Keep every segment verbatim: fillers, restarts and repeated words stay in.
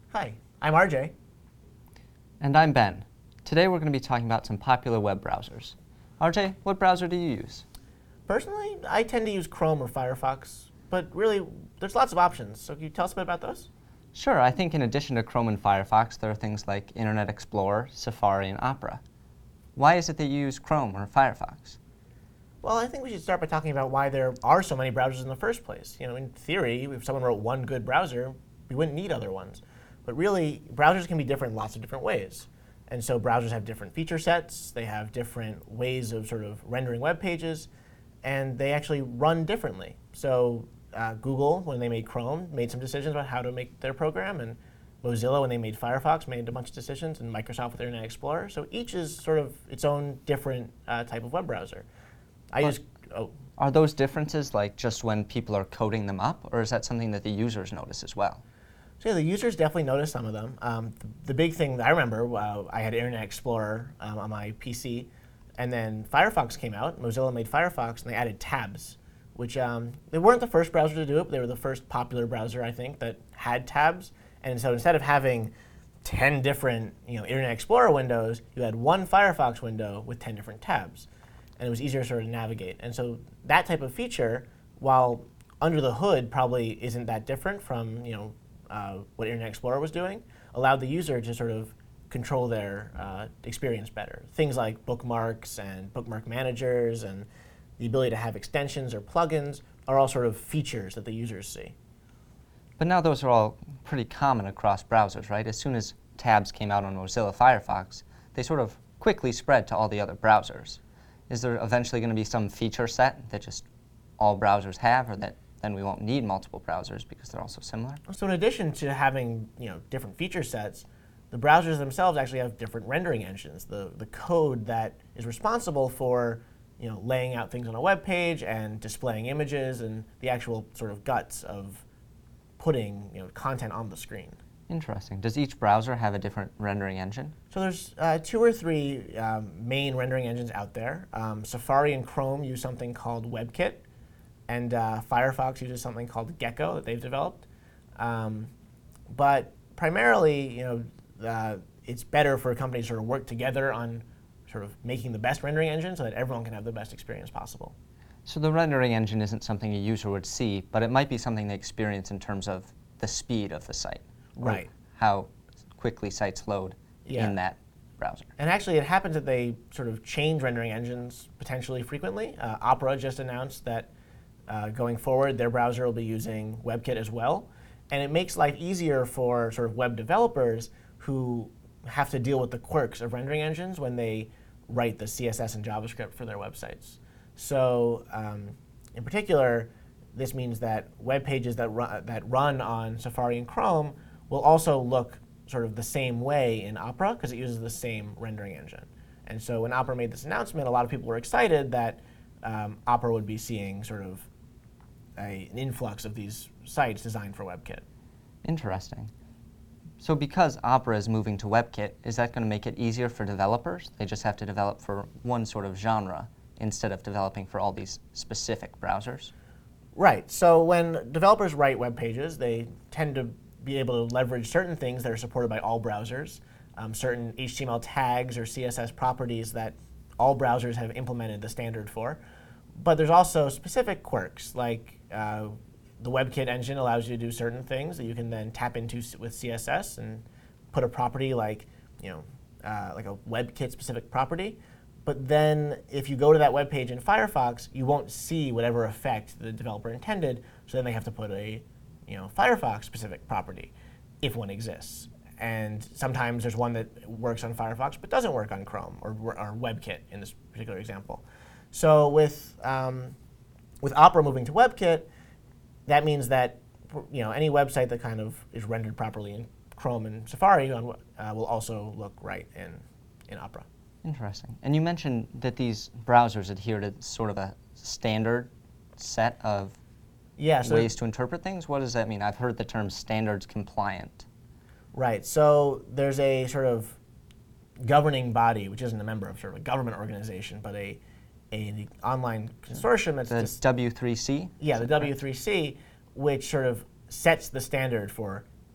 Hi, I'm R J. And I'm Ben. Today we're going to be talking about some popular web browsers. R J, what browser do you use? Personally, I tend to use Chrome or Firefox, but really, there's lots of options. So can you tell us a bit about those? Sure, I think in addition to Chrome and Firefox, there are things like Internet Explorer, Safari, and Opera. Why is it that you use Chrome or Firefox? Well, I think we should start by talking about why there are so many browsers in the first place. You know, in theory, if someone wrote one good browser, we wouldn't need other ones. But really, browsers can be different in lots of different ways. And so browsers have different feature sets, they have different ways of sort of rendering web pages, and they actually run differently. So uh, Google, when they made Chrome, made some decisions about how to make their program, and Mozilla, when they made Firefox, made a bunch of decisions, and Microsoft with Internet Explorer. So each is sort of its own different uh, type of web browser. I Well, use, oh, Are those differences like just when people are coding them up, or is that something that the users notice as well? So yeah, the users definitely noticed some of them. Um, the, the big thing that I remember, uh, I had Internet Explorer um, on my P C, and then Firefox came out. Mozilla made Firefox, and they added tabs, which um, they weren't the first browser to do it, but they were the first popular browser, I think, that had tabs. And so instead of having ten different you know, Internet Explorer windows, you had one Firefox window with ten different tabs. And it was easier sort of to navigate. And so that type of feature, while under the hood probably isn't that different from you know, uh, what Internet Explorer was doing, allowed the user to sort of control their uh, experience better. Things like bookmarks and bookmark managers and the ability to have extensions or plugins are all sort of features that the users see. But now those are all pretty common across browsers, right? As soon as tabs came out on Mozilla Firefox, they sort of quickly spread to all the other browsers. Is there eventually going to be some feature set that just all browsers have, or that then we won't need multiple browsers because they're all so similar? So in addition to having you know, different feature sets, the browsers themselves actually have different rendering engines. The, the code that is responsible for you know, laying out things on a web page and displaying images and the actual sort of guts of putting you know, content on the screen. Interesting. Does each browser have a different rendering engine? So there's uh, two or three um, main rendering engines out there. Um, Safari and Chrome use something called WebKit, and uh, Firefox uses something called Gecko that they've developed. Um, but primarily, you know, uh, it's better for companies to sort of work together on sort of making the best rendering engine so that everyone can have the best experience possible. So the rendering engine isn't something a user would see, but it might be something they experience in terms of the speed of the site. Right. How quickly sites load Yeah. in that browser. And actually, it happens that they sort of change rendering engines potentially frequently. Uh, Opera just announced that uh, going forward, their browser will be using WebKit as well. And it makes life easier for sort of web developers who have to deal with the quirks of rendering engines when they write the C S S and JavaScript for their websites. So um, in particular, this means that web pages that, ru- that run on Safari and Chrome will also look sort of the same way in Opera because it uses the same rendering engine. And so when Opera made this announcement, a lot of people were excited that um, Opera would be seeing sort of a, an influx of these sites designed for WebKit. Interesting. So because Opera is moving to WebKit, is that going to make it easier for developers? They just have to develop for one sort of genre instead of developing for all these specific browsers? Right. So when developers write web pages, they tend to be able to leverage certain things that are supported by all browsers, um, certain H T M L tags or C S S properties that all browsers have implemented the standard for. But there's also specific quirks, like uh, the WebKit engine allows you to do certain things that you can then tap into with C S S and put a property like, you know, uh, like a WebKit specific property. But then if you go to that web page in Firefox, you won't see whatever effect the developer intended. So then they have to put a you know, Firefox specific property, if one exists. And sometimes there's one that works on Firefox but doesn't work on Chrome or, or WebKit in this particular example. So with, um, with Opera moving to WebKit, that means that you know, any website that kind of is rendered properly in Chrome and Safari on, uh, will also look right in, in Opera. Interesting. And you mentioned that these browsers adhere to sort of a standard set of Yeah, so ways to interpret things. What does that mean? I've heard the term standards compliant. Right. So there's a sort of governing body, which isn't a member of sort of a government organization, but a, a an online consortium that's The just, W three C? yeah, the W three C, which sort of sets the standard for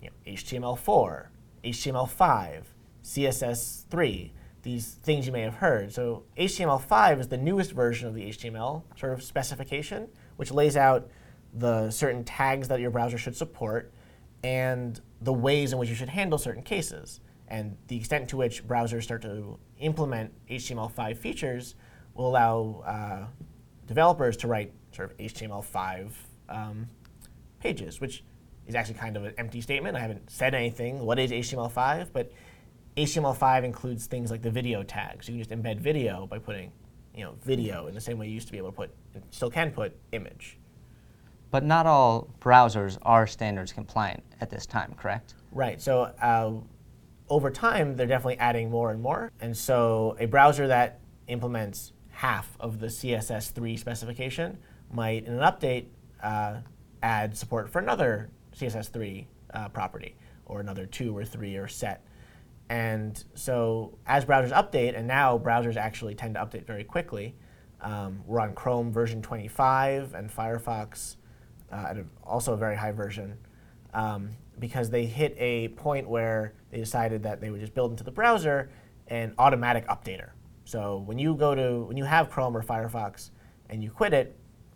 you know, H T M L four, H T M L five, C S S three, these things you may have heard. So H T M L five is the newest version of the H T M L sort of specification, which lays out the certain tags that your browser should support and the ways in which you should handle certain cases. And the extent to which browsers start to implement H T M L five features will allow uh, developers to write sort of H T M L five um, pages, which is actually kind of an empty statement. I haven't said anything. What is H T M L five? But H T M L five includes things like the video tags. You can just embed video by putting, you know, video in the same way you used to be able to put, still can put image. But not all browsers are standards compliant at this time, correct? Right. So uh, over time, they're definitely adding more and more. And so a browser that implements half of the C S S three specification might, in an update, uh, add support for another C S S three uh, property, or another two or three or set. And so as browsers update, and now browsers actually tend to update very quickly, um, we're on Chrome version twenty-five and Firefox uh, at a, also a very high version, um, because they hit a point where they decided that they would just build into the browser an automatic updater. So when you go to, when you have Chrome or Firefox and you quit it,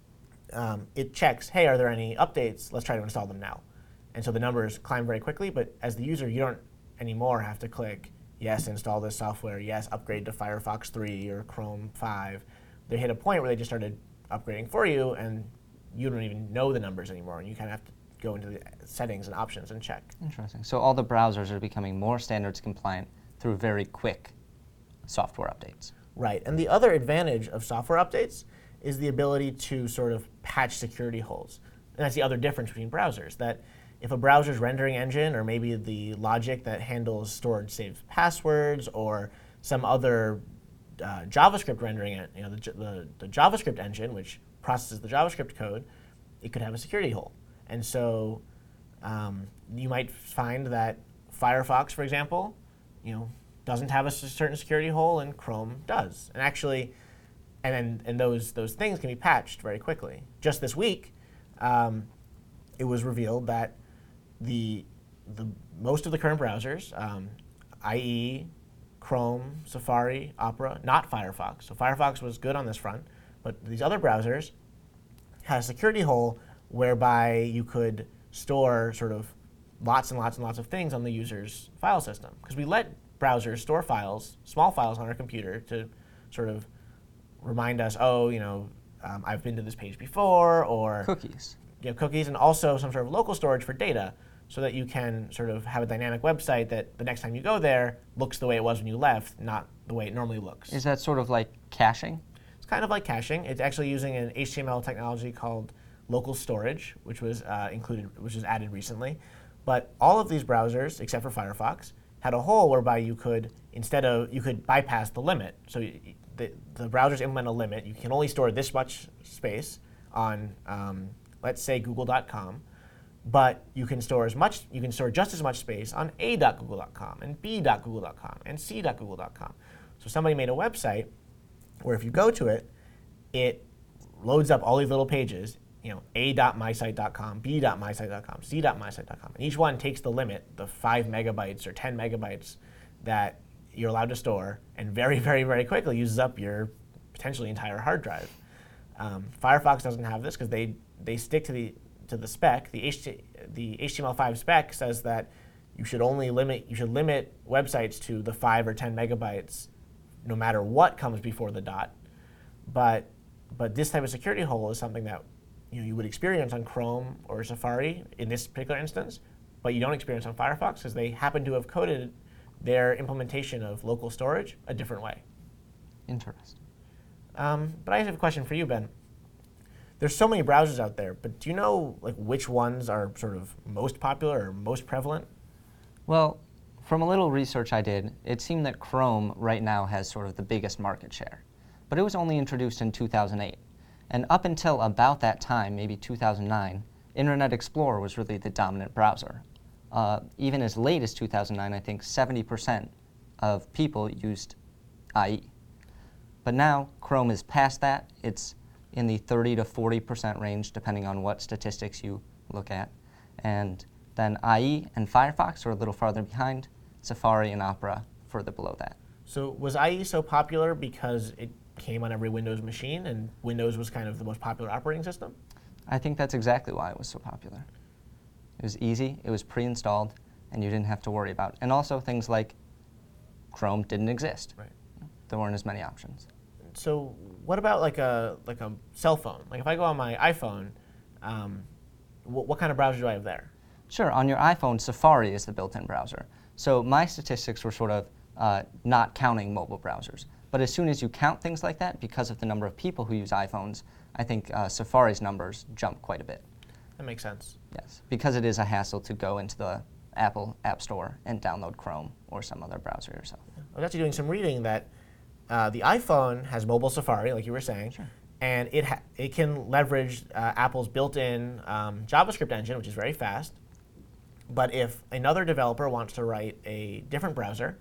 um, it checks, hey, are there any updates? Let's try to install them now. And so the numbers climb very quickly, but as the user, you don't anymore have to click, yes, install this software, yes, upgrade to Firefox three or Chrome five. They hit a point where they just started upgrading for you, and you don't even know the numbers anymore, and you kind of have to go into the settings and options and check. Interesting. So all the browsers are becoming more standards compliant through very quick software updates. Right, and the other advantage of software updates is the ability to sort of patch security holes. And that's the other difference between browsers, that if a browser's rendering engine, or maybe the logic that handles stored saved passwords, or some other uh, JavaScript rendering, you know, the, the, the JavaScript engine, which processes the JavaScript code, it could have a security hole. And so um, you might find that Firefox, for example, you know, doesn't have a certain security hole, and Chrome does. And actually, and then and those those things can be patched very quickly. Just this week, um, it was revealed that the the most of the current browsers, um, I E, Chrome, Safari, Opera, not Firefox. So Firefox was good on this front, but these other browsers had a security hole whereby you could store sort of lots and lots and lots of things on the user's file system. Because we let browsers store files, small files on our computer, to sort of remind us, oh, you know, um, I've been to this page before, or Cookies. You know, cookies, and also some sort of local storage for data, so that you can sort of have a dynamic website that the next time you go there looks the way it was when you left, not the way it normally looks. Is that sort of like caching? It's kind of like caching. It's actually using an H T M L technology called local storage, which was uh, included, which was added recently. But all of these browsers, except for Firefox, had a hole whereby you could, instead of, you could bypass the limit. So you, the, the browsers implement a limit. You can only store this much space on, um, let's say, google dot com, but you can store as much, you can store just as much space on a dot google dot com and b dot google dot com and c dot google dot com. So somebody made a website where if you go to it, it loads up all these little pages, you know, a dot my site dot com, b dot my site dot com, c dot my site dot com. And each one takes the limit, the five megabytes or ten megabytes that you're allowed to store, and very, very, very quickly uses up your potentially entire hard drive. Um, Firefox doesn't have this because they, they stick to the to the spec. The, H T, the H T M L five spec says that you should only limit, you should limit websites to the five or ten megabytes no matter what comes before the dot. But, but this type of security hole is something that you know, you would experience on Chrome or Safari in this particular instance, but you don't experience on Firefox because they happen to have coded their implementation of local storage a different way. Interesting. Um, but I have a question for you, Ben. There's so many browsers out there, but do you know like which ones are sort of most popular or most prevalent? Well, from a little research I did, it seemed that Chrome right now has sort of the biggest market share. But it was only introduced in two thousand eight. And up until about that time, maybe two thousand nine, Internet Explorer was really the dominant browser. Uh, even as late as two thousand nine, I think seventy percent of people used I E. But now Chrome is past that. It's in the thirty to forty percent range, depending on what statistics you look at. And Then I E and Firefox are a little farther behind, Safari and Opera further below that. So was I E so popular because it came on every Windows machine and Windows was kind of the most popular operating system? I think that's exactly why it was so popular. It was easy, it was pre-installed, and you didn't have to worry about it. And also things like Chrome didn't exist. Right. There weren't as many options. So what about like a like a cell phone? Like if I go on my iPhone, um, wh- what kind of browser do I have there? Sure, on your iPhone, Safari is the built-in browser. So my statistics were sort of uh, not counting mobile browsers. But as soon as you count things like that, because of the number of people who use iPhones, I think uh, Safari's numbers jump quite a bit. That makes sense. Yes, because it is a hassle to go into the Apple App Store and download Chrome or some other browser yourself. I was actually doing some reading that uh, the iPhone has mobile Safari, like you were saying, Sure. and it ha- it can leverage uh, Apple's built-in um, JavaScript engine, which is very fast. But if another developer wants to write a different browser,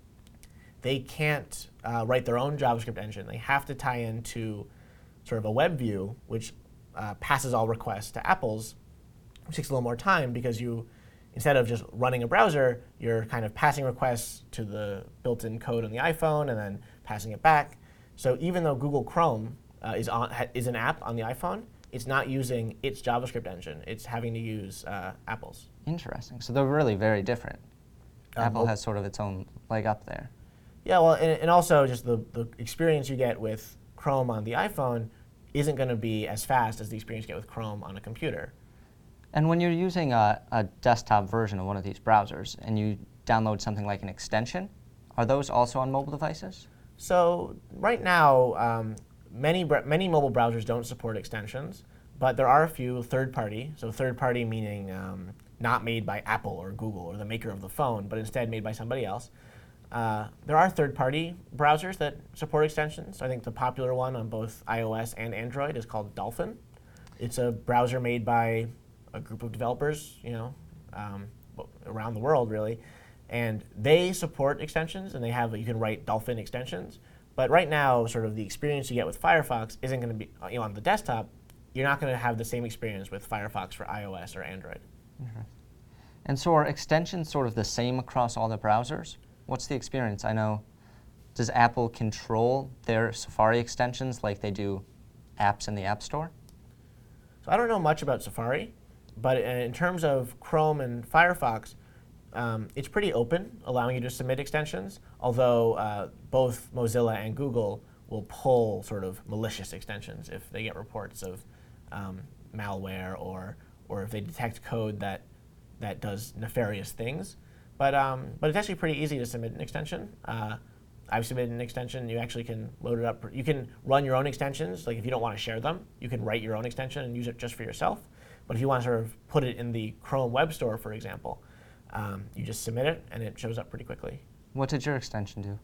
they can't uh, write their own JavaScript engine. They have to tie into sort of a web view, which uh, passes all requests to Apple's, which takes a little more time because you, instead of just running a browser, you're kind of passing requests to the built-in code on the iPhone and then passing it back. So even though Google Chrome uh, is, on, ha- is an app on the iPhone, it's not using its JavaScript engine. It's having to use uh, Apple's. Interesting. So they're really very different. Um, Apple oh. has sort of its own leg up there. Yeah, well, and, and also just the, the experience you get with Chrome on the iPhone isn't going to be as fast as the experience you get with Chrome on a computer. And when you're using a, a desktop version of one of these browsers and you download something like an extension, are those also on mobile devices? So right now, um, many br- many mobile browsers don't support extensions, but there are a few third-party. So third-party meaning um, not made by Apple or Google or the maker of the phone, but instead made by somebody else. Uh, there are third-party browsers that support extensions. I think the popular one on both iOS and Android is called Dolphin. It's a browser made by a group of developers, you know, um, around the world really, and they support extensions, and they have you can write Dolphin extensions. But right now, sort of the experience you get with Firefox isn't going to be, you know, on the desktop. You're not going to have the same experience with Firefox for iOS or Android. Mm-hmm. And so are extensions sort of the same across all the browsers? What's the experience? I know, does Apple control their Safari extensions like they do apps in the App Store? So I don't know much about Safari, but in terms of Chrome and Firefox, um, it's pretty open, allowing you to submit extensions, although uh, both Mozilla and Google will pull sort of malicious extensions if they get reports of um, malware or, or if they detect code that, that does nefarious things. But, um, but it's actually pretty easy to submit an extension. Uh, I've submitted an extension. You actually can load it up. You can run your own extensions. Like if you don't want to share them, you can write your own extension and use it just for yourself. But if you want to sort of put it in the Chrome Web Store, for example, um, you just submit it and it shows up pretty quickly. What did your extension do?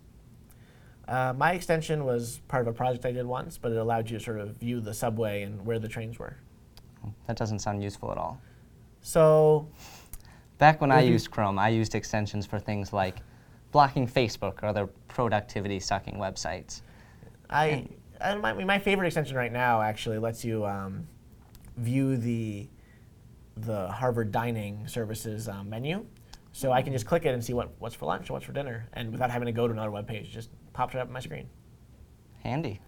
Uh, my extension was part of a project I did once, but it allowed you to sort of view the subway and where the trains were. That doesn't sound useful at all. So, back when I you- used Chrome, I used extensions for things like blocking Facebook or other productivity-sucking websites. I, and my, my favorite extension right now actually lets you um, view the the Harvard Dining Services um, menu. So I can just click it and see what, what's for lunch and what's for dinner, and without having to go to another web page, it just pops right up on my screen. Handy.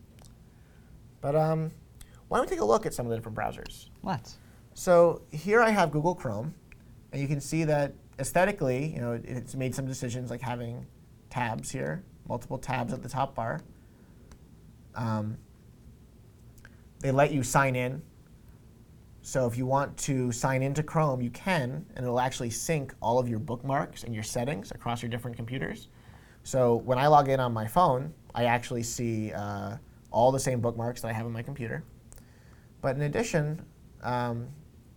But um, why don't we take a look at some of the different browsers? Let's. So here I have Google Chrome, and you can see that aesthetically, you know, it- it's made some decisions like having tabs here, multiple tabs at the top bar. Um, they let you sign in. So if you want to sign into Chrome, you can, and it'll actually sync all of your bookmarks and your settings across your different computers. So when I log in on my phone, I actually see uh, all the same bookmarks that I have on my computer. But in addition um,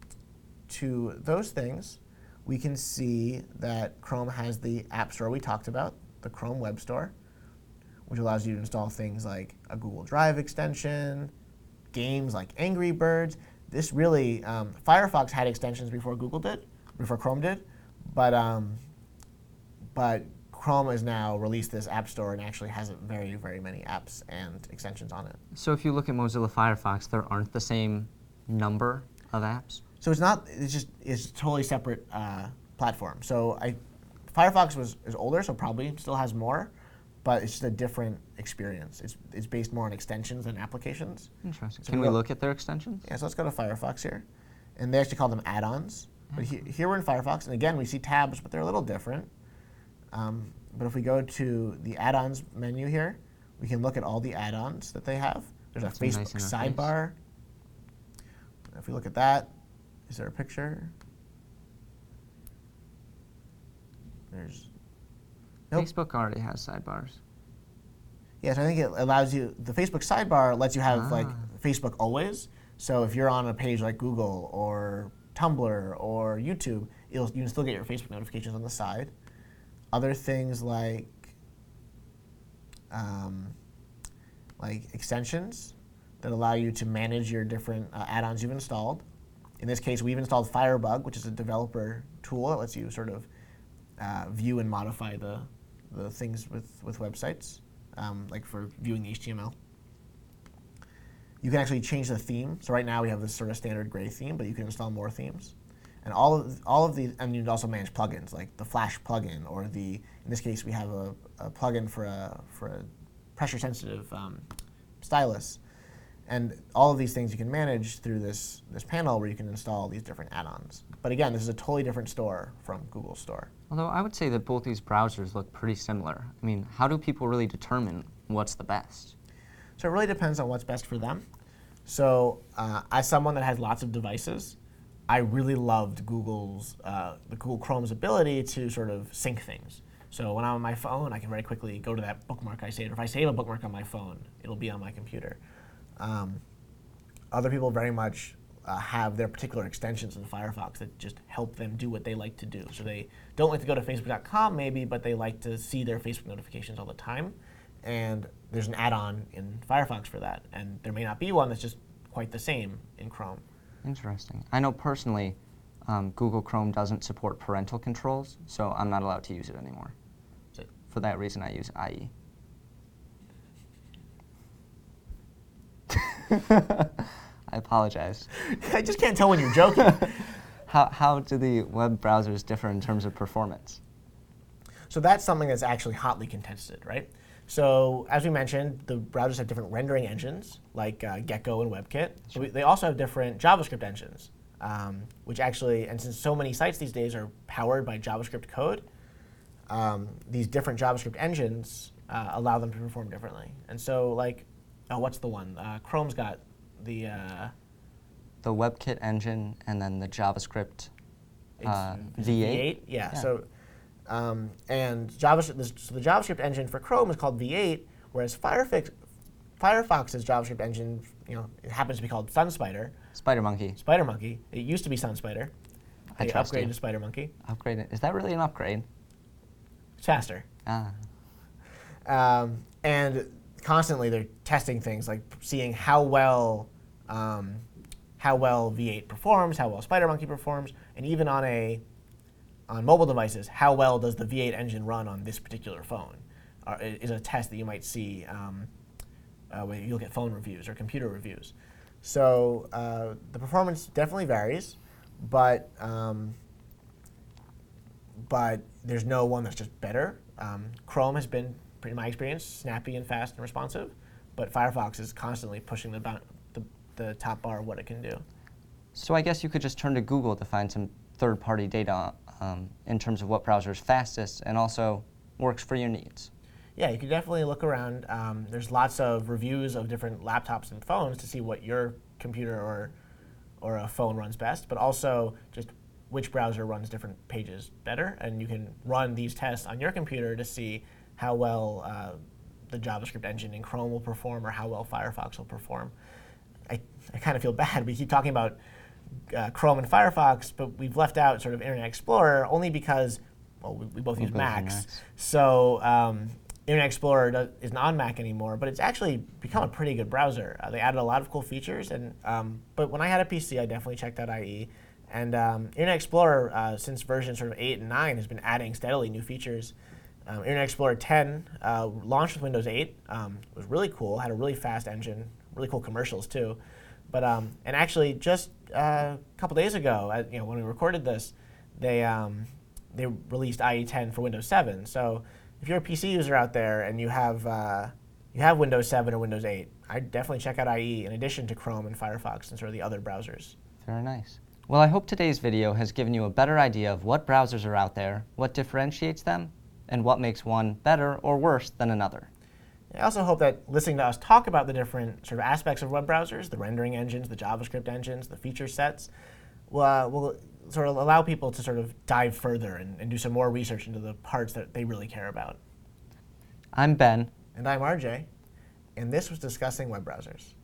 to those things, we can see that Chrome has the App Store we talked about, the Chrome Web Store, which allows you to install things like a Google Drive extension, games like Angry Birds. This really, um, Firefox had extensions before Google did, before Chrome did, but um, but Chrome has now released this App Store and actually has very, very many apps and extensions on it. So if you look at Mozilla Firefox, there aren't the same number of apps? So it's not. It's just it's a totally separate uh, platform. So I, Firefox was is older, so probably still has more, but it's just a different experience. It's it's based more on extensions than applications. Interesting. So Can we we go- look at their extensions? Yeah. So let's go to Firefox here, and they actually call them add-ons. But he, here we're in Firefox, and again we see tabs, but they're a little different. Um, but if we go to the add-ons menu here, we can look at all the add-ons that they have. There's a That's a nice Facebook interface. sidebar. If we look at that, is there a picture? There's nope. Facebook already has sidebars. Yes, I think it allows you. The Facebook sidebar lets you have like Ah. Facebook always. So if you're on a page like Google or Tumblr or YouTube, it'll, you can still get your Facebook notifications on the side. Other things like um, like extensions that allow you to manage your different uh, add-ons you've installed. In this case, we've installed Firebug, which is a developer tool that lets you sort of uh, view and modify the, the things with, with websites, um, like for viewing the H T M L. You can actually change the theme. So right now we have this sort of standard gray theme, but you can install more themes. And all of all of these, and you can also manage plugins like the Flash plugin, or the in this case we have a, a plugin for a for a pressure-sensitive um, stylus. And all of these things you can manage through this, this panel where you can install these different add-ons. But again, this is a totally different store from Google's store. Although I would say that both these browsers look pretty similar. I mean, how do people really determine what's the best? So it really depends on what's best for them. So uh, as someone that has lots of devices, I really loved Google's, uh, the Google Chrome's ability to sort of sync things. So when I'm on my phone, I can very quickly go to that bookmark I saved. Or if I save a bookmark on my phone, it'll be on my computer. Um, other people very much uh, have their particular extensions in Firefox that just help them do what they like to do. So they don't like to go to Facebook dot com maybe, but they like to see their Facebook notifications all the time. And there's an add-on in Firefox for that. And there may not be one that's just quite the same in Chrome. Interesting. I know personally, um, Google Chrome doesn't support parental controls, so I'm not allowed to use it anymore. So For that reason, I use I E. I apologize. I just can't tell when you're joking. How, how do the web browsers differ in terms of performance? So that's something that's actually hotly contested, right? So as we mentioned, the browsers have different rendering engines, like uh, Gecko and WebKit. So we, they also have different JavaScript engines, um, which actually, and since so many sites these days are powered by JavaScript code, um, these different JavaScript engines uh, allow them to perform differently. And so, like, oh, what's the one? Uh, Chrome's got the uh, The WebKit engine and then the JavaScript it's uh, is it V eight? V eight, yeah. Yeah. So, um, and JavaScript, so the JavaScript engine for Chrome is called V eight, whereas Firefox, Firefox's JavaScript engine, you know, it happens to be called SunSpider, SpiderMonkey. SpiderMonkey. It used to be SunSpider. I They trust upgraded you. to SpiderMonkey. Upgrade it. Is that really an upgrade? It's faster. Ah. Um, and constantly they're testing things, like seeing how well um, how well V eight performs, how well SpiderMonkey performs, and even on a on mobile devices, how well does the V eight engine run on this particular phone? Uh, is a test that you might see um, uh, when you look at phone reviews or computer reviews. So uh, the performance definitely varies, but um, but there's no one that's just better. Um, Chrome has been, in my experience, snappy and fast and responsive, but Firefox is constantly pushing the, bou- the, the top bar of what it can do. So I guess you could just turn to Google to find some third-party data um, in terms of what browser is fastest and also works for your needs. Yeah, you can definitely look around. Um, there's lots of reviews of different laptops and phones to see what your computer or or a phone runs best, but also just which browser runs different pages better. And you can run these tests on your computer to see how well uh, the JavaScript engine in Chrome will perform or how well Firefox will perform. I, I kind of feel bad. We keep talking about uh, Chrome and Firefox, but we've left out sort of Internet Explorer only because, well, we, we both We use both use Macs. Macs. So um, Internet Explorer does, isn't on Mac anymore, but it's actually become a pretty good browser. Uh, they added a lot of cool features, and um, but when I had a P C, I definitely checked out I E. And um, Internet Explorer, uh, since version sort of eight and nine, has been adding steadily new features. Um, Internet Explorer ten uh, launched with Windows eight. Um, it was really cool, had a really fast engine, really cool commercials too. But um, and actually, just uh, a couple days ago, uh, you know, when we recorded this, they um, they released I E ten for Windows seven. So if you're a P C user out there and you have uh, you have Windows seven or Windows eight, I'd definitely check out I E in addition to Chrome and Firefox and sort of the other browsers. Very nice. Well, I hope today's video has given you a better idea of what browsers are out there, what differentiates them, and what makes one better or worse than another. I also hope that listening to us talk about the different sort of aspects of web browsers, the rendering engines, the JavaScript engines, the feature sets, will, uh, will sort of allow people to sort of dive further and, and do some more research into the parts that they really care about. I'm Ben. And I'm R J, and this was Discussing Web Browsers.